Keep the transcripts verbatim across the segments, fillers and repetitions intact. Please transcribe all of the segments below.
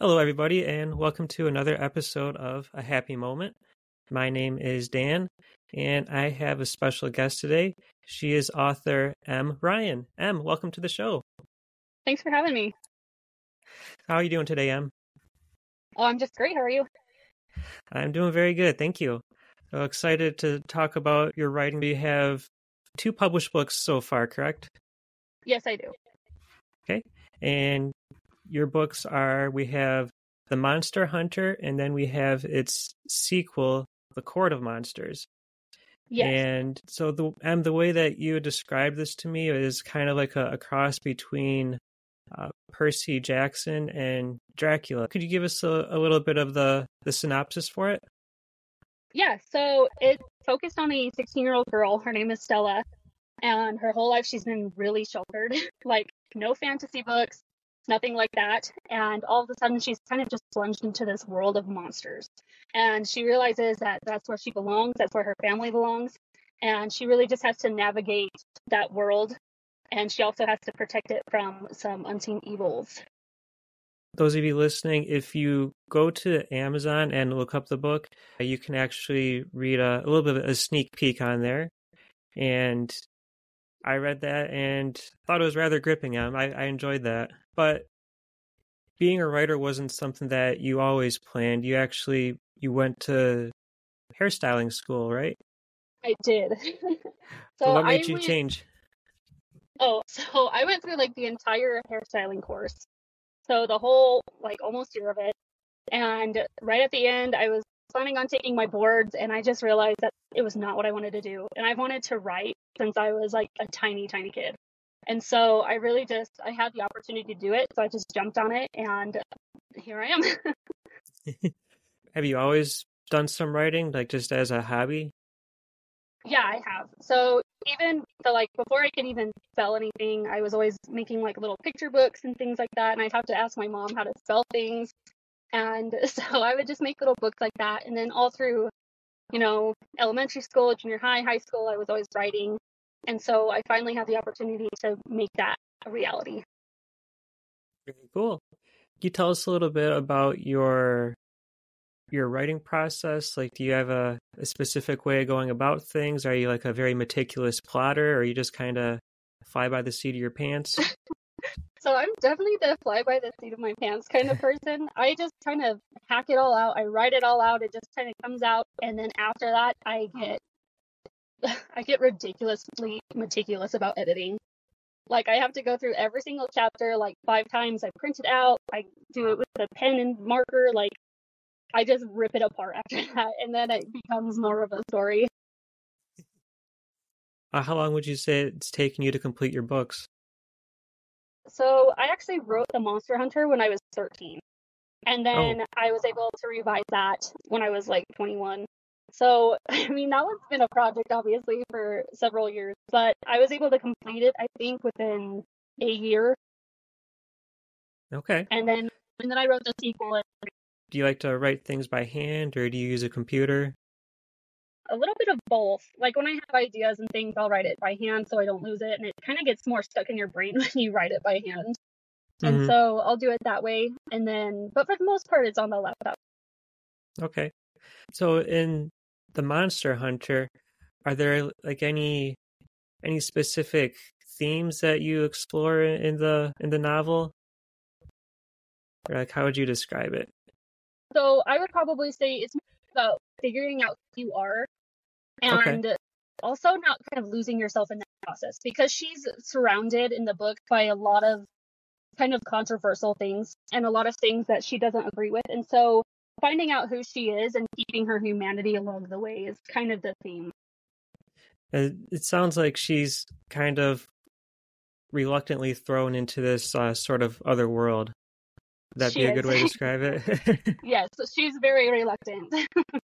Hello, everybody, and welcome to another episode of A Happy Moment. My name is Dan, and I have a special guest today. She is author M. Ryan. M, welcome to the show. Thanks for having me. How are you doing today, M? Oh, I'm just great. How are you? I'm doing very good, thank you. So excited to talk about your writing. You have two published books so far, correct? Yes, I do. Okay, and your books are, we have The Monster Hunter, and then we have its sequel, The Court of Monsters. Yes. And so the and the way that you described this to me is kind of like a, a cross between uh, Percy Jackson and Dracula. Could you give us a, a little bit of the, the synopsis for it? Yeah, so it focused on a sixteen-year-old girl. Her name is Stella, and her whole life she's been really sheltered. Like, no fantasy books, nothing like that. And all of a sudden, she's kind of just plunged into this world of monsters. And she realizes that that's where she belongs, that's where her family belongs. And she really just has to navigate that world. And she also has to protect it from some unseen evils. Those of you listening, if you go to Amazon and look up the book, you can actually read a, a little bit of a sneak peek on there. And I read that and thought it was rather gripping. Um, I, I enjoyed that. But being a writer wasn't something that you always planned. You actually, you went to hairstyling school, right? I did. So so what made I you went, change? Oh, so I went through like the entire hairstyling course. So the whole, like almost year of it. And right at the end, I was planning on taking my boards, and I just realized that it was not what I wanted to do. And I've wanted to write since I was like a tiny, tiny kid. And so I really just, I had the opportunity to do it. So I just jumped on it, and here I am. Have you always done some writing, like just as a hobby? Yeah, I have. So even so, like before I could even spell anything, I was always making like little picture books and things like that. And I'd have to ask my mom how to spell things. And so I would just make little books like that. And then all through, you know, elementary school, junior high, high school, I was always writing. And so I finally had the opportunity to make that a reality. Very cool. Can you tell us a little bit about your your writing process? Like, do you have a, a specific way of going about things? Are you like a very meticulous plotter, or are you just kind of fly by the seat of your pants? So I'm definitely the fly by the seat of my pants kind of person. I just kind of hack it all out. I write it all out. It just kind of comes out. And then after that, I get I get ridiculously meticulous about editing. Like, I have to go through every single chapter like five times. I print it out. I do it with a pen and marker. Like, I just rip it apart after that. And then it becomes more of a story. Uh, how long would you say it's taken you to complete your books? So I actually wrote The Monster Hunter when I was thirteen. And then Oh, I was able to revise that when I was like twenty-one. So, I mean, that one's been a project, obviously, for several years, but I was able to complete it, I think, within a year. okay. And then, and then I wrote the sequel. And Do you like to write things by hand, or do you use a computer? a little bit of both. Like, when I have ideas and things, I'll write it by hand so I don't lose it. And it kind of gets more stuck in your brain when you write it by hand. And Mm-hmm. so I'll do it that way. And then, but for the most part, it's on the laptop. Okay. So in The Monster Hunter, are there like any any specific themes that you explore in in the in the novel? Or like how would you describe it? So I would probably say it's about figuring out who you are Okay. and also not kind of losing yourself in that process, because she's surrounded in the book by a lot of kind of controversial things and a lot of things that she doesn't agree with. And so finding out who she is and keeping her humanity along the way is kind of the theme. Uh, It sounds like she's kind of reluctantly thrown into this uh, sort of other world. Would that She be a is. good way to describe it? Yes, she's very reluctant.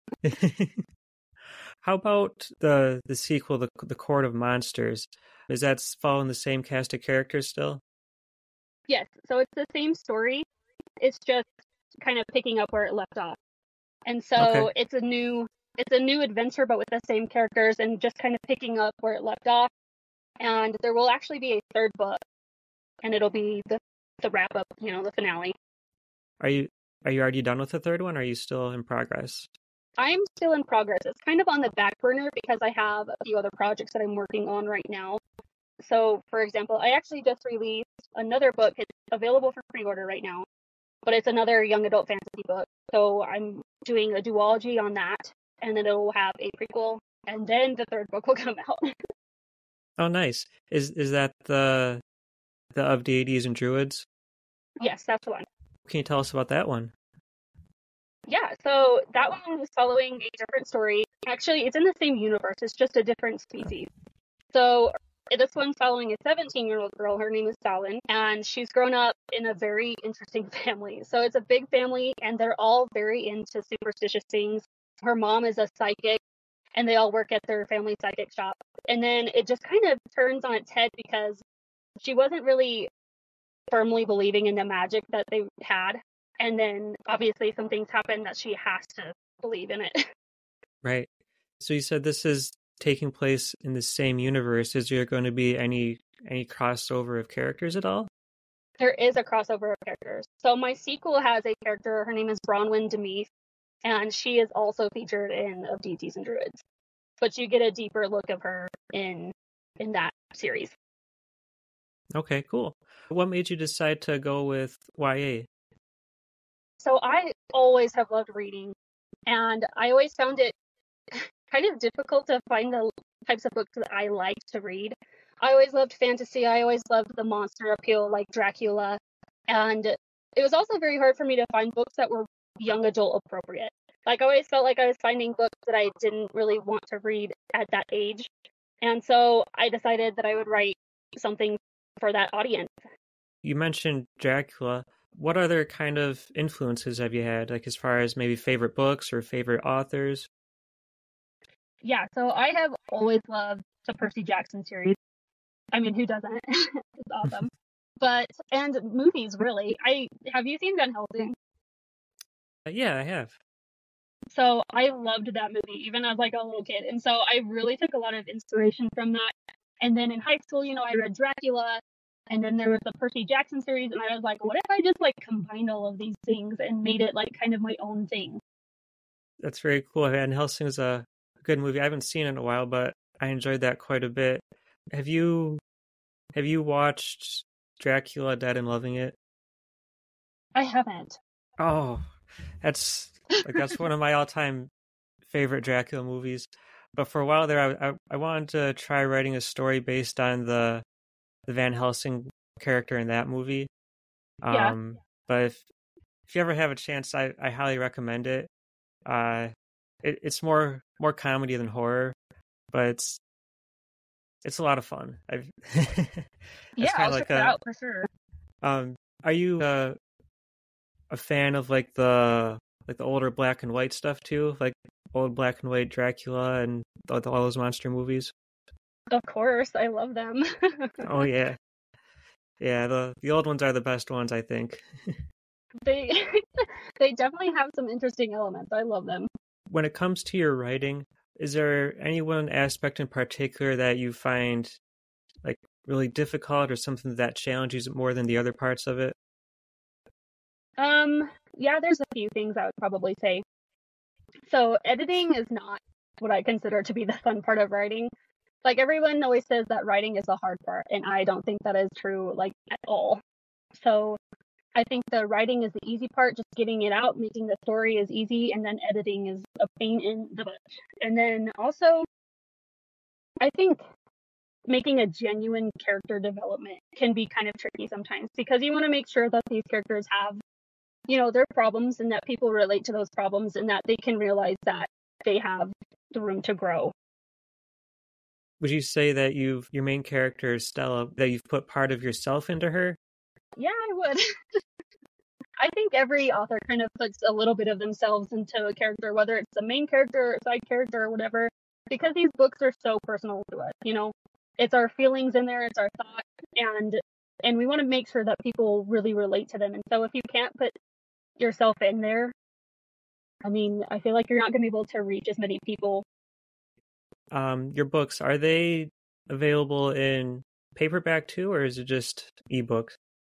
How about the the sequel, the the Court of Monsters? Is that following the same cast of characters still? Yes, so it's the same story. It's just kind of picking up where it left off. And Okay. so it's a new it's a new adventure, but with the same characters and just kind of picking up where it left off. And there will actually be a third book, and it'll be the the wrap up, you know, the finale. Are you Are you already done with the third one, or are you still in progress? I'm still in progress. It's kind of on the back burner because I have a few other projects that I'm working on right now. So, for example, I actually just released another book. It's available for pre-order right now, but it's another young adult fantasy book. So I'm doing a duology on that, and then it'll have a prequel, and then the third book will come out. Oh, nice. Is is that the the Of Deities and Druids? Yes, that's the one. Can you tell us about that one? Yeah, so that one was following a different story. Actually, it's in the same universe. It's just a different species. So this one's following a seventeen-year-old girl. Her name is Salin, and she's grown up in a very interesting family. So it's a big family, and they're all very into superstitious things. Her mom is a psychic, and they all work at their family psychic shop. And then it just kind of turns on its head because she wasn't really firmly believing in the magic that they had. And then obviously some things happen that she has to believe in it. Right. So you said this is taking place in the same universe. Is there going to be any any crossover of characters at all? There is a crossover of characters. So my sequel has a character, her name is Bronwyn Demise, and she is also featured in Of Deities and Druids. But you get a deeper look of her in in that series. Okay, cool. What made you decide to go with Y A? So I always have loved reading, and I always found it kind of difficult to find the types of books that I like to read. I always loved fantasy. I always loved the monster appeal, like Dracula. And it was also very hard for me to find books that were young adult appropriate. Like, I always felt like I was finding books that I didn't really want to read at that age. And so I decided that I would write something for that audience. You mentioned Dracula. What other kind of influences have you had, like as far as maybe favorite books or favorite authors? Yeah, so I have always loved the Percy Jackson series. I mean, who doesn't? It's awesome. But, and movies, really. I have you seen Van Helsing? Uh, yeah, I have. So I loved that movie, even as like a little kid. And so I really took a lot of inspiration from that. And then in high school, you know, I read Dracula, and then there was the Percy Jackson series, and I was like, what if I just like combined all of these things and made it like kind of my own thing? That's very cool. Van Helsing is a good movie. I haven't seen it in a while, but I enjoyed that quite a bit. Have you have you watched Dracula Dead and Loving It? I haven't. Oh, that's like that's one of my all-time favorite Dracula movies. But for a while there, I, I I wanted to try writing a story based on the the Van Helsing character in that movie. Yeah. Um, but if if you ever have a chance, I, I highly recommend it. Uh, it, it's more more comedy than horror, but it's it's a lot of fun. I've Yeah, I'll like check it a, out for sure. Um, are you uh, a fan of like the like the older black and white stuff too, like old black and white Dracula and all, all those monster movies? Of course, I love them. Oh yeah, yeah. The the old ones are the best ones, I think. They they definitely have some interesting elements. I love them. When it comes to your writing, is there any one aspect in particular that you find like really difficult or something that challenges it more than the other parts of it? Um, yeah, there's a few things I would probably say. So editing is not what I consider to be the fun part of writing. Like, everyone always says that writing is the hard part, and I don't think that is true, like, at all. So I think the writing is the easy part, just getting it out, making the story is easy, and then editing is a pain in the butt. And then also, I think making a genuine character development can be kind of tricky sometimes, because you want to make sure that these characters have, you know, their problems, and that people relate to those problems, and that they can realize that they have the room to grow. Would you say that you've your main character is Stella, that you've put part of yourself into her? Yeah, I would. I think every author kind of puts a little bit of themselves into a character, whether it's the main character or side character or whatever, because these books are so personal to us, you know? It's our feelings in there, it's our thoughts, and and we want to make sure that people really relate to them. And so if you can't put yourself in there, I mean, I feel like you're not going to be able to reach as many people. Um, your books, are they available in paperback too, or is it just ebooks?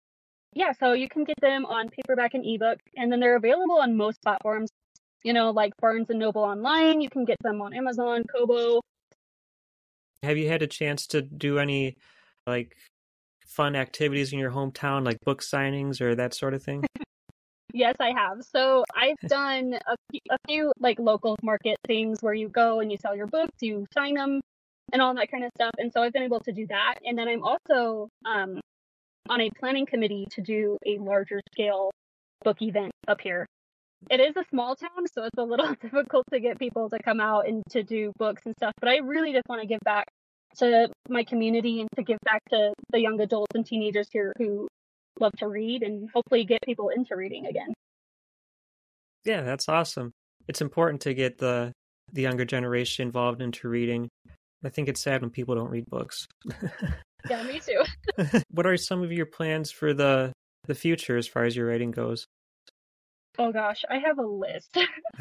Yeah, so you can get them on paperback and ebook, and then they're available on most platforms. You know, like Barnes and Noble online. You can get them on Amazon, Kobo. Have you had a chance to do any like fun activities in your hometown, like book signings or that sort of thing? Yes, I have. So I've done a few, a few like local market things where you go and you sell your books, you sign them, and all that kind of stuff. And so I've been able to do that. And then I'm also um, on a planning committee to do a larger scale book event up here. It is a small town, so it's a little difficult to get people to come out and to do books and stuff. But I really just want to give back to my community and to give back to the young adults and teenagers here who love to read and hopefully get people into reading again. Yeah, that's awesome. It's important to get the the younger generation involved into reading. I think it's sad when people don't read books. Yeah, me too. What are some of your plans for the the future as far as your writing goes? Oh gosh, I have a list.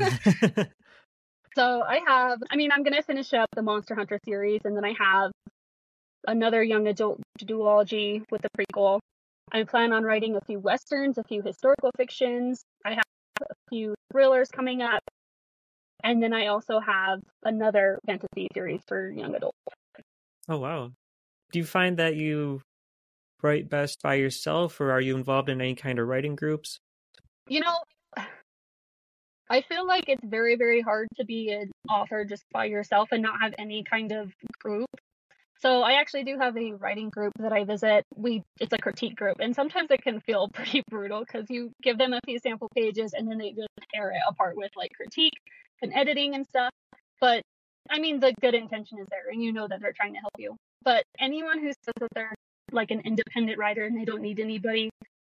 So I have, I mean, I'm going to finish up the Monster Hunter series, and then I have another young adult duology with the prequel. I plan on writing a few westerns, a few historical fictions. I have a few thrillers coming up. And then I also have another fantasy series for young adults. Oh, wow. Do you find that you write best by yourself, or are you involved in any kind of writing groups? You know, I feel like it's very, very hard to be an author just by yourself and not have any kind of group. So I actually do have a writing group that I visit. We it's a critique group, and sometimes it can feel pretty brutal because you give them a few sample pages and then they just tear it apart with like critique and editing and stuff. But I mean, the good intention is there, and you know that they're trying to help you. But anyone who says that they're like an independent writer and they don't need anybody,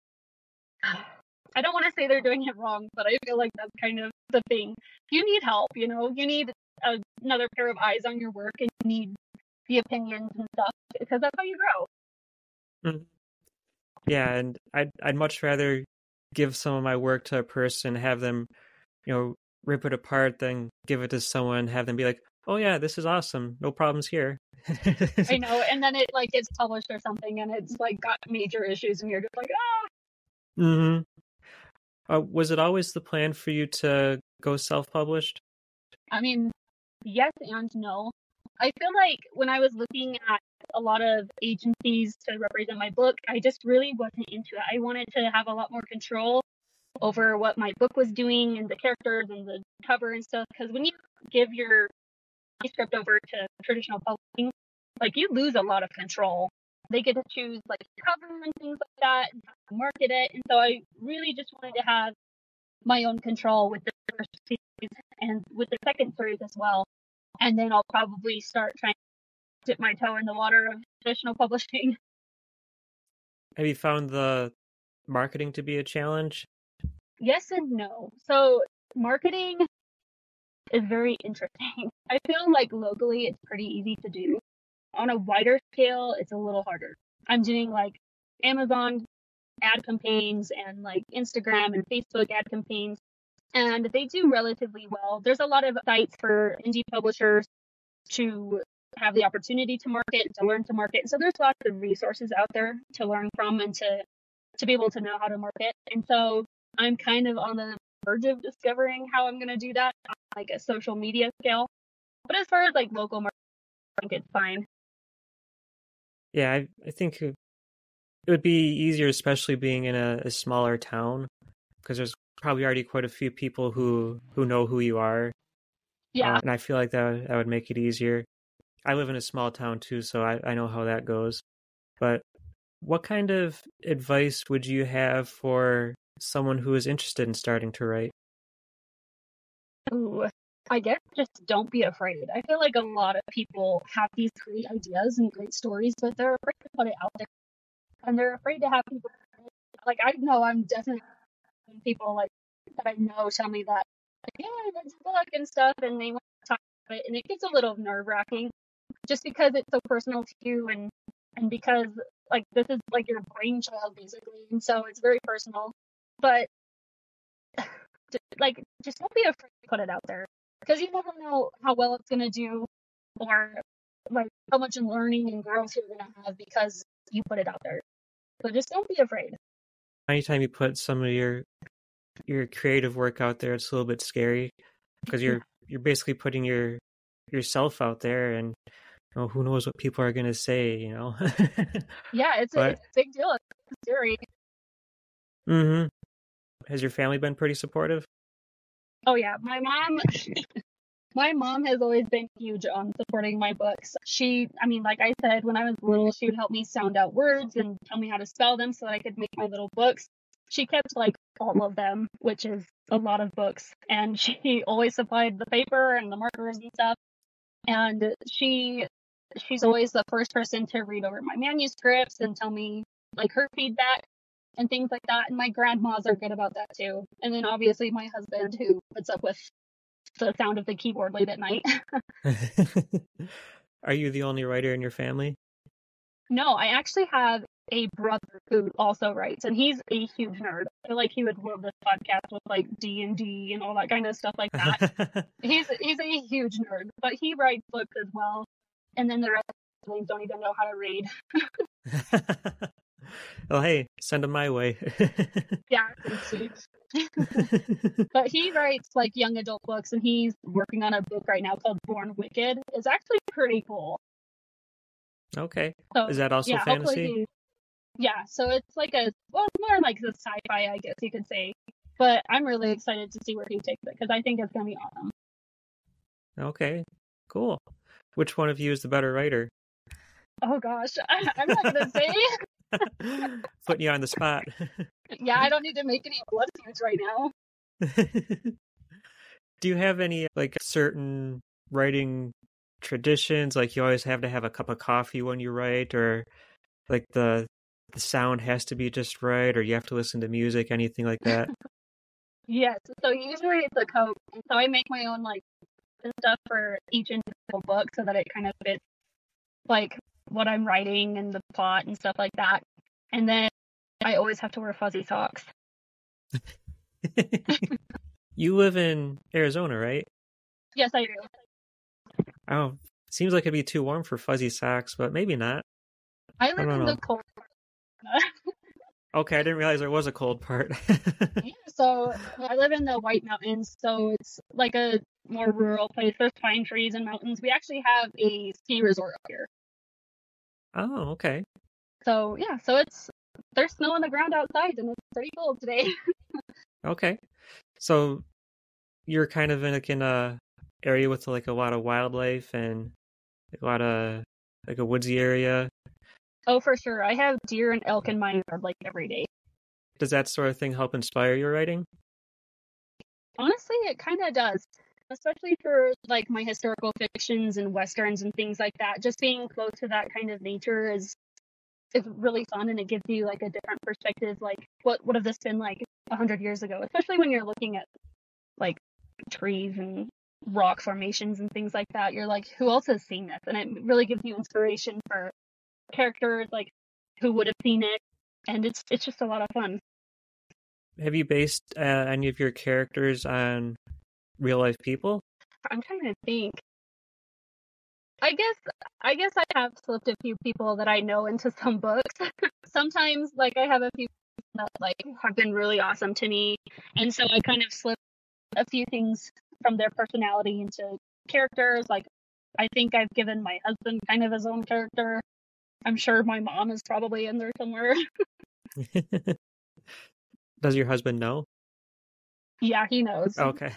I don't want to say they're doing it wrong, but I feel like that's kind of the thing. You need help, you know, you need a, another pair of eyes on your work, and you need the opinions and stuff because that's how you grow. Mm. Yeah, and I'd I'd much rather give some of my work to a person, have them, you know, rip it apart, than give it to someone, have them be like, "Oh yeah, this is awesome, no problems here." I know, and then it like gets published or something, and it's like got major issues, and you're just like, ah. Mm-hmm. Uh, was it always the plan for you to go self-published? I mean, yes and no. I feel like when I was looking at a lot of agencies to represent my book, I just really wasn't into it. I wanted to have a lot more control over what my book was doing and the characters and the cover and stuff. Because when you give your manuscript over to traditional publishing, like you lose a lot of control. They get to choose like the cover and things like that and how to market it. And so I really just wanted to have my own control with the first series and with the second series as well. And then I'll probably start trying to dip my toe in the water of traditional publishing. Have you found the marketing to be a challenge? Yes and no. So marketing is very interesting. I feel like locally it's pretty easy to do. On a wider scale, it's a little harder. I'm doing like Amazon ad campaigns and like Instagram and Facebook ad campaigns, and they do relatively well. There's a lot of sites for indie publishers to have the opportunity to market and to learn to market. So there's lots of resources out there to learn from and to to be able to know how to market. And so I'm kind of on the verge of discovering how I'm going to do that on like a social media scale. But as far as like local marketing, I think it's fine. Yeah, I, I think it would be easier, especially being in a, a smaller town, because there's probably already quite a few people who, who know who you are. Yeah. Uh, and I feel like that, that would make it easier. I live in a small town too, so I, I know how that goes. But what kind of advice would you have for someone who is interested in starting to write? Ooh, I guess just don't be afraid. I feel like a lot of people have these great ideas and great stories, but they're afraid to put it out there. And they're afraid to have people, like, I know I'm definitely people like that I know tell me that, like, yeah, that's a book and stuff, and they want to talk about it, and it gets a little nerve wracking just because it's so personal to you, and and because like this is like your brainchild basically, and so it's very personal. But like, just don't be afraid to put it out there, because you never know how well it's gonna do, or like how much learning and growth you're gonna have because you put it out there. So just don't be afraid. anytime you put some of your your creative work out there, it's a little bit scary because you're you're basically putting your yourself out there, and you know, who knows what people are going to say, you know. Yeah, it's a, But it's a big deal. It's scary. hmm has your family been pretty supportive? Oh yeah, my mom my mom has always been huge on supporting my books. She, I mean, like I said, when I was little, she would help me sound out words and tell me how to spell them so that I could make my little books. She kept like all of them, which is a lot of books, and she always supplied the paper and the markers and stuff. And she she's always the first person to read over my manuscripts and tell me like her feedback and things like that. And my grandmas are good about that too. And then obviously my husband, who puts up with the sound of the keyboard late at night. Are you the only writer in your family? No, I actually have a brother who also writes, and he's a huge nerd. I feel like he would love this podcast with like D and D and all that kind of stuff like that. he's he's a huge nerd, but he writes books as well. And then the rest of the siblings don't even know how to read. Well, hey, send them my way. Yeah, but he writes like young adult books, and he's working on a book right now called Born Wicked. It's actually pretty cool. Okay. So, is that also yeah, fantasy? He, yeah, so it's like a, well, it's more like the sci-fi, I guess you could say. But I'm really excited to see where he takes it, because I think it's going to be awesome. Okay, cool. Which one of you is the better writer? Oh gosh, I, I'm not going to say. Putting you on the spot. Yeah, I don't need to make any blood feuds right now. Do you have any like certain writing traditions, like you always have to have a cup of coffee when you write, or like the the sound has to be just right, or you have to listen to music, anything like that? Yes, so usually it's a Coke, and so I make my own like stuff for each individual book so that it kind of fits like what I'm writing and the plot and stuff like that. And then I always have to wear fuzzy socks. You live in Arizona, right? Yes, I do. Oh, seems like it'd be too warm for fuzzy socks, but maybe not. I live I in know. the cold part. Okay, I didn't realize there was a cold part. Yeah, so I live in the White Mountains, so it's like a more rural place. There's pine trees and mountains. We actually have a ski resort up here. Oh, okay. So yeah, so it's there's snow on the ground outside, and it's pretty cold today. Okay, so you're kind of in like in a area with like a lot of wildlife and a lot of like a woodsy area. Oh, for sure. I have deer and elk in my yard like every day. Does that sort of thing help inspire your writing? Honestly, it kind of does, especially for like my historical fictions and westerns and things like that. Just being close to that kind of nature is is really fun, and it gives you like a different perspective. Like, what would have this been like a hundred years ago? Especially when you're looking at like trees and rock formations and things like that. You're like, who else has seen this? And it really gives you inspiration for characters like who would have seen it, and it's it's just a lot of fun. Have you based uh, any of your characters on real life people? I'm trying to think. I guess I guess I have slipped a few people that I know into some books. Sometimes, like, I have a few that like have been really awesome to me, and so I kind of slip a few things from their personality into characters. Like, I think I've given my husband kind of his own character. I'm sure my mom is probably in there somewhere. Does your husband know? Yeah, he knows. Okay.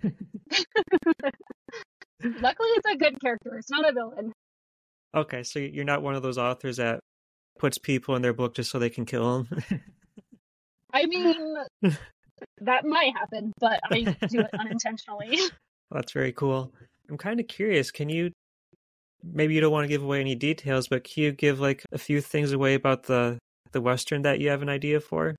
Luckily, it's a good character. It's not a villain. Okay, so you're not one of those authors that puts people in their book just so they can kill them? I mean, that might happen, but I do it unintentionally. Well, that's very cool. I'm kind of curious. Can you, maybe you don't want to give away any details, but can you give like a few things away about the, the Western that you have an idea for?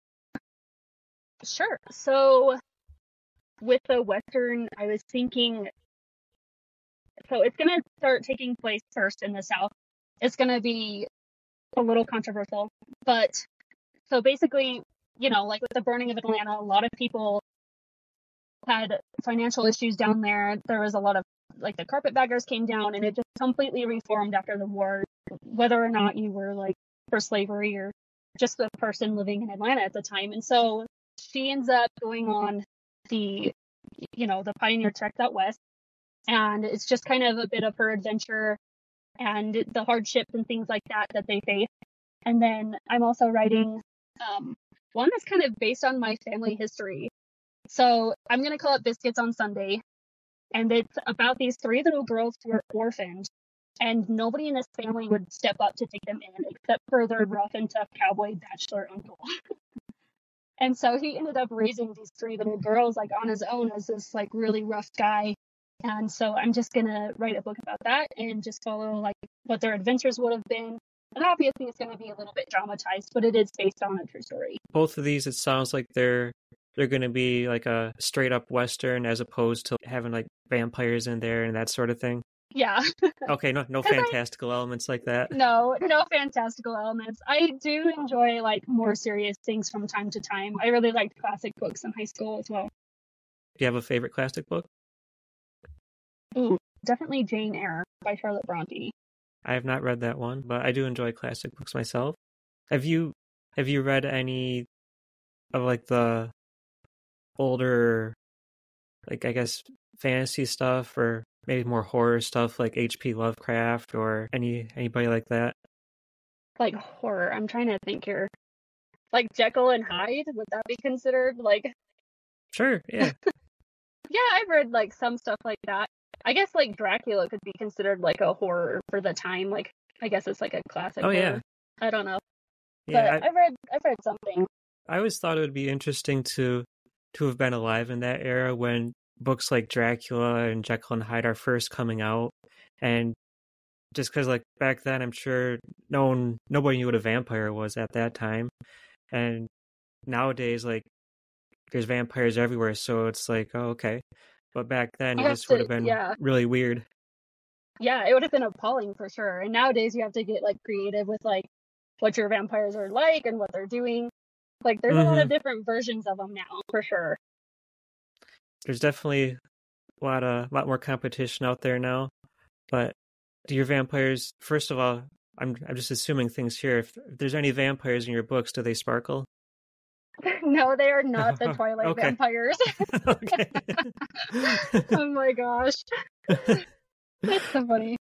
Sure. So with the Western, I was thinking, so it's going to start taking place first in the South. It's going to be a little controversial, but so basically, you know, like with the burning of Atlanta, a lot of people had financial issues down there. There was a lot of, like, the carpetbaggers came down, and it just completely reformed after the war, whether or not you were like for slavery or just a person living in Atlanta at the time. And so she ends up going on the, you know, the Pioneer Treks out west. And it's just kind of a bit of her adventure and the hardships and things like that that they face. And then I'm also writing um, one that's kind of based on my family history. So I'm going to call it Biscuits on Sunday. And it's about these three little girls who are orphaned. And nobody in this family would step up to take them in except for their rough and tough cowboy bachelor uncle. And so he ended up raising these three little girls like on his own as this like really rough guy. And so I'm just going to write a book about that and just follow like what their adventures would have been. And obviously it's going to be a little bit dramatized, but it is based on a true story. Both of these, it sounds like they're they're going to be like a straight up Western as opposed to having like vampires in there and that sort of thing. Yeah. Okay, no no fantastical I, elements like that. No, no fantastical elements. I do enjoy like more serious things from time to time. I really liked classic books in high school as well. Do you have a favorite classic book? Ooh, definitely Jane Eyre by Charlotte Bronte. I have not read that one, but I do enjoy classic books myself. Have you have you read any of like the older, like I guess fantasy stuff, or maybe more horror stuff like H P Lovecraft or any anybody like that? Like horror, I'm trying to think here. Like Jekyll and Hyde, would that be considered like? Sure, yeah. Yeah, I've read like some stuff like that. I guess like Dracula could be considered like a horror for the time. Like I guess it's like a classic. Oh horror. yeah. I don't know. Yeah, but I, I've read I've read something. I always thought it would be interesting to to have been alive in that era when books like Dracula and Jekyll and Hyde are first coming out, and just because like back then I'm sure no one nobody knew what a vampire was at that time, and nowadays like there's vampires everywhere, so it's like, oh, okay. But back then, it just would have been yeah. really weird. Yeah, it would have been appalling for sure. And nowadays, you have to get like creative with like what your vampires are like and what they're doing. Like, there's mm-hmm. a lot of different versions of them now, for sure. There's definitely a lot of lot more competition out there now. But do your vampires? First of all, I'm I'm just assuming things here. If, if there's any vampires in your books, do they sparkle? No, they are not the Twilight okay. vampires. Oh my gosh. That's so funny.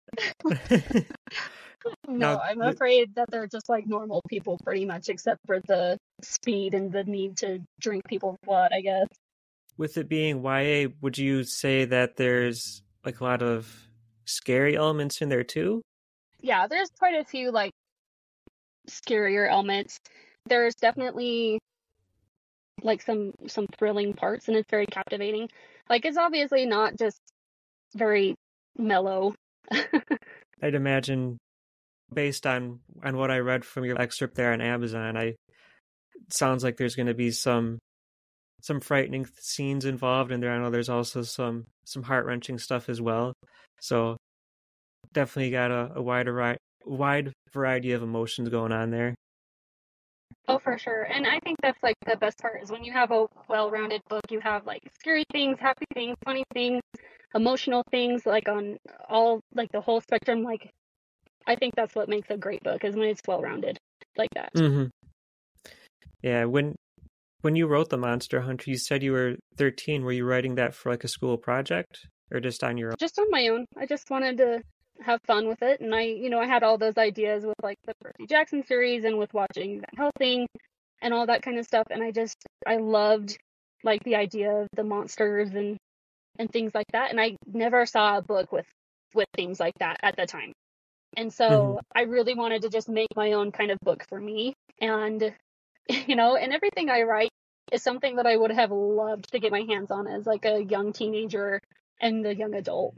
No, now, I'm afraid that they're just like normal people pretty much, except for the speed and the need to drink people's blood, I guess. With it being Y A, would you say that there's like a lot of scary elements in there too? Yeah, there's quite a few like scarier elements. There's definitely like some some thrilling parts, and it's very captivating. Like, it's obviously not just very mellow. I'd imagine, based on on what I read from your excerpt there on Amazon, I it sounds like there's going to be some some frightening scenes involved in there. I know there's also some some heart-wrenching stuff as well. So definitely got a, a wide wide variety of emotions going on there. Oh, for sure. And I think that's like the best part is when you have a well-rounded book, you have like scary things, happy things, funny things, emotional things, like on all, like the whole spectrum. Like, I think that's what makes a great book, is when it's well-rounded like that. Mm-hmm. Yeah. When, when you wrote The Monster Hunter, you said you were thirteen. Were you writing that for like a school project or just on your own? Just on my own. I just wanted to have fun with it, and I, you know, I had all those ideas with like the Percy Jackson series and with watching Van Helsing and all that kind of stuff, and I just I loved like the idea of the monsters and and things like that, and I never saw a book with with things like that at the time, and so mm-hmm. I really wanted to just make my own kind of book for me, and you know, and everything I write is something that I would have loved to get my hands on as like a young teenager and a young adult.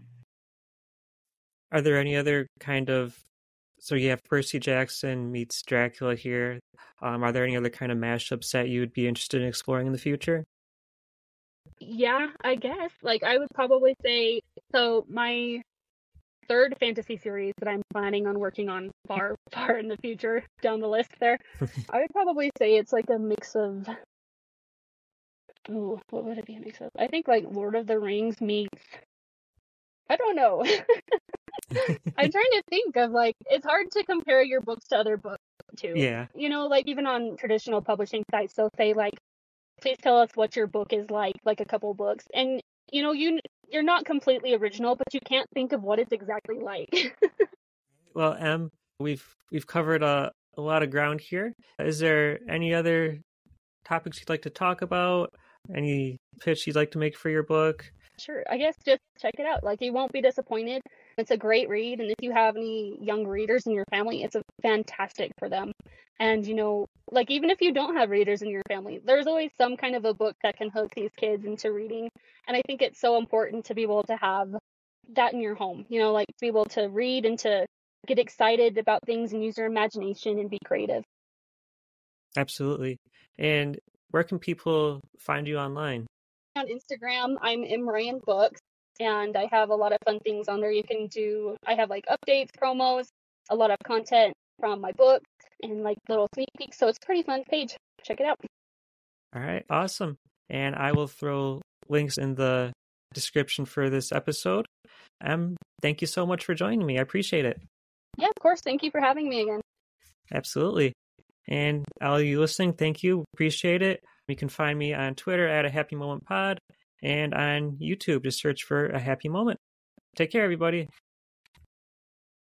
Are there any other kind of, so you have Percy Jackson meets Dracula here. Um, are there any other kind of mashups that you would be interested in exploring in the future? Yeah, I guess. Like, I would probably say, so my third fantasy series that I'm planning on working on far, far in the future, down the list there, I would probably say it's like a mix of, ooh, what would it be a mix of? I think like Lord of the Rings meets, I don't know. I'm trying to think of, like, it's hard to compare your books to other books too. Yeah. You know, like even on traditional publishing sites, they'll say like, please tell us what your book is like, like a couple books. And, you know, you, you're not completely original, but you can't think of what it's exactly like. Well, Em, we've we've covered a, a lot of ground here. Is there any other topics you'd like to talk about? Any pitch you'd like to make for your book? Sure. I guess just check it out. Like, you won't be disappointed. It's a great read. And if you have any young readers in your family, it's a fantastic for them. And, you know, like, even if you don't have readers in your family, there's always some kind of a book that can hook these kids into reading. And I think it's so important to be able to have that in your home, you know, like to be able to read and to get excited about things and use your imagination and be creative. Absolutely. And where can people find you online? On Instagram, I'm Imrayan Books, and I have a lot of fun things on there. You can do, I have like updates, promos, a lot of content from my book, and like little sneak peeks. So it's a pretty fun page. Check it out. All right, awesome. And I will throw links in the description for this episode. Em, thank you so much for joining me. I appreciate it. Yeah, of course. Thank you for having me again. Absolutely. And all you listening, thank you. Appreciate it. You can find me on Twitter at A Happy Moment Pod and on YouTube. Just search for A Happy Moment. Take care, everybody.